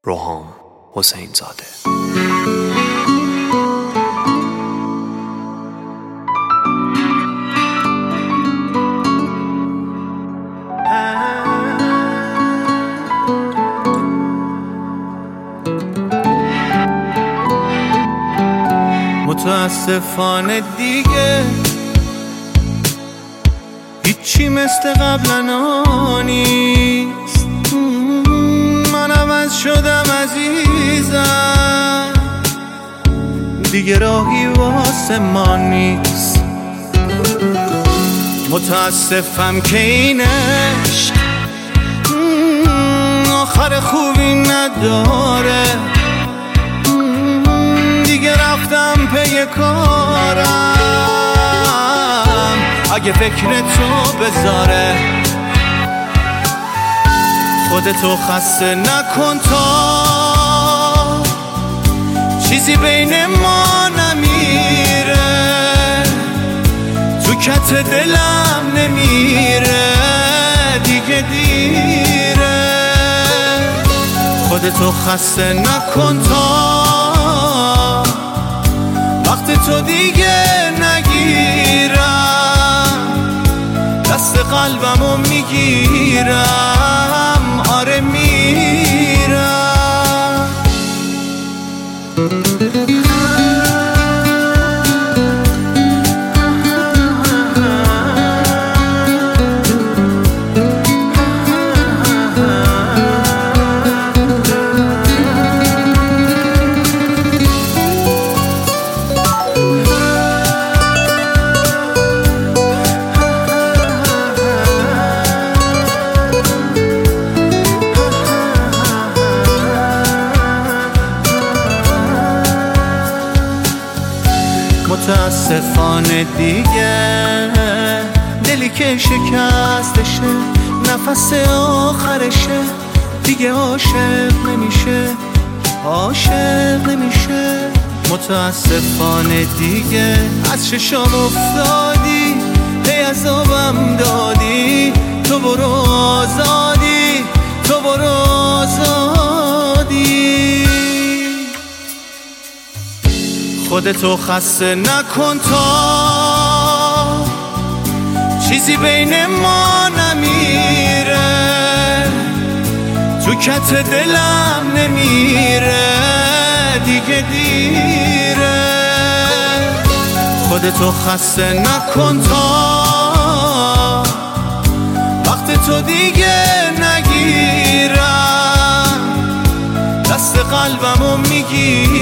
روحام حسین زاده. متاسفانه دیگه هیچی مثل قبلا نیست. من عوض شدم عزیزم، دیگه راهی واسه ما نیست. متاسفم که این عشق آخر خوبی نداره. دیگه رفتم پی کارم، اگه فکر تو بذاره. خودتو خسته نکن تا چیزی بین ما نمیره، تو کت دلم نمیره، دیگه دیره. خودتو خسته نکن تا وقت تو دیگه نگیرم، دست قلبمو میگیرم، آره میرم. متاسفانه دیگه دلی که شکستشه، نفس آخرشه، دیگه عاشق نمیشه، عاشق نمیشه. متاسفانه دیگه از چشام افتادی، هی عذابم دادی، تو برو آزادی، تو برو آزادی. خودتو خسته نکن تا چیزی بین ما نمیره، تو کت دلم نمیره، دیگه دیره. خودتو خسته نکن تا وقت تو دیگه نگیرم، دست قلبمو میگیرم،